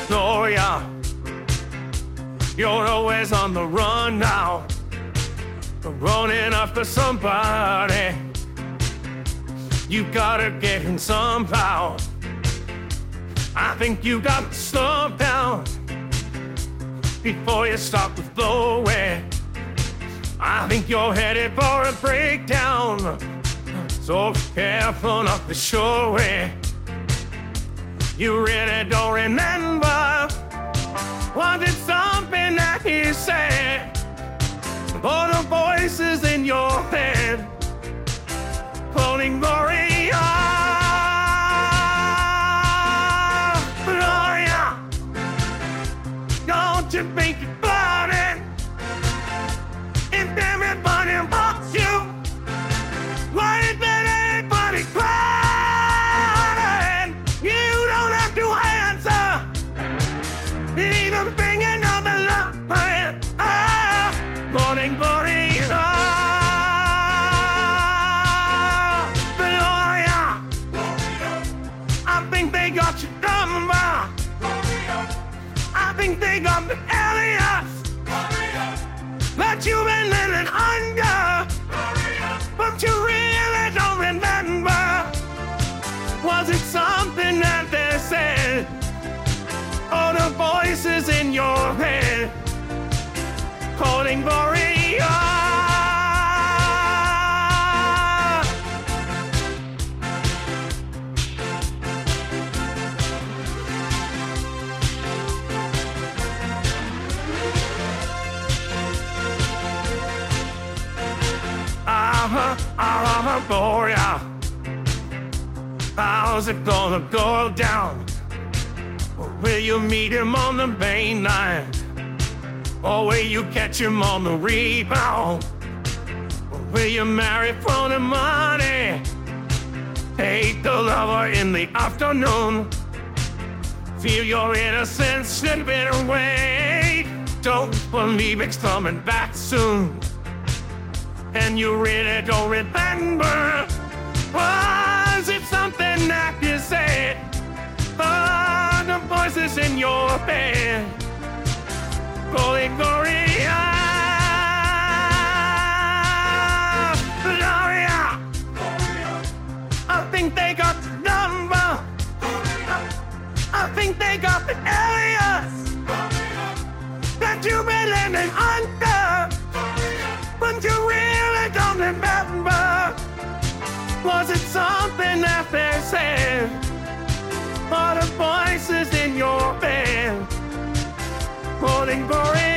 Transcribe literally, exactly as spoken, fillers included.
Oh yeah, you're always on the run now, running after somebody. You gotta get him somehow. I think you got to slow down before you start to blow away. I think you're headed for a breakdown, so careful not to show away. You really don't remember, was it something that he said? Or the voices in your head calling Gloria. Gloria, don't you think about it? If everybody wants you, why is there anybody crying? You don't have to answer, even thinking of the love plan. Ah, morning glory. Ah, Gloria, I think they got your number. I think they got the alias that you've been living under, but you really don't remember. Was it something that they said, or the voices in your head calling Gloria? Uh-huh, uh-huh, Gloria. How's it gonna go down? Will you meet him on the main line? Or will you catch him on the rebound? Or will you marry for the money? Hate the lover in the afternoon. Feel your innocence slipping away. Don't believe it's coming back soon. And you really don't remember. Was it something that you said? Oh, the voices in your head calling Gloria. Gloria, I think they got the number. I think they got the alias that you've been living under, but you really don't remember. Was it something that they said, or the voices in your head calling Gloria?